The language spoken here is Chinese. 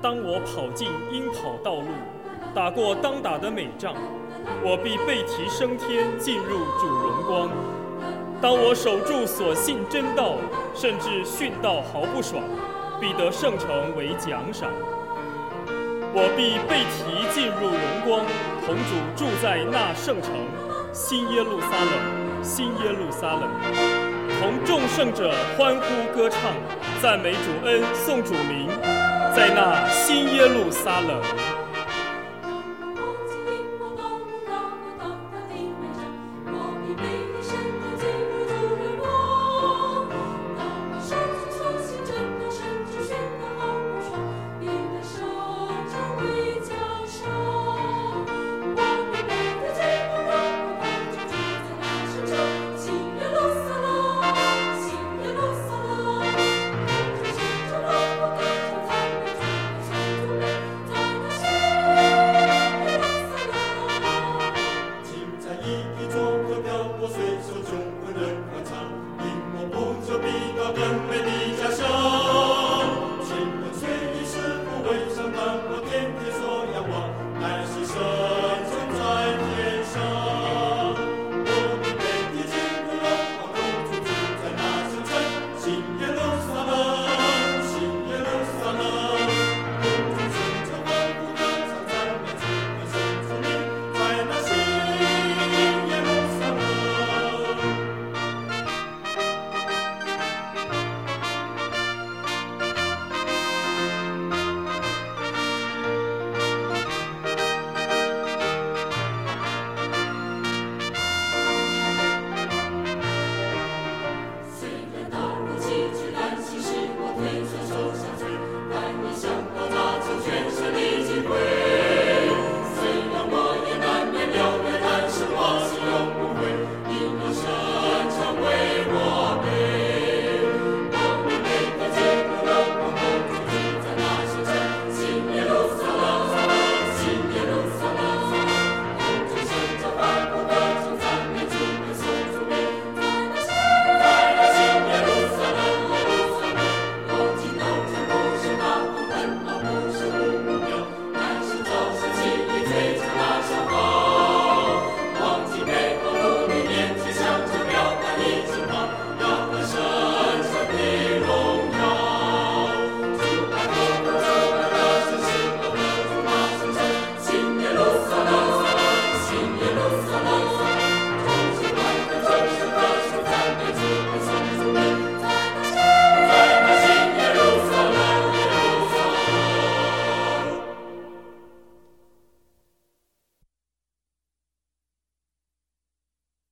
当我跑进应跑道路，打过当打的美仗，我必背提升天，进入主荣光。当我守住所信真道，甚至殉道毫不爽，必得圣城为奖赏。我必背提进入荣光，同主住在那圣城，新耶路撒冷，新耶路撒冷。同众圣者欢呼歌唱，赞美主恩，颂主名，在那新耶路撒冷。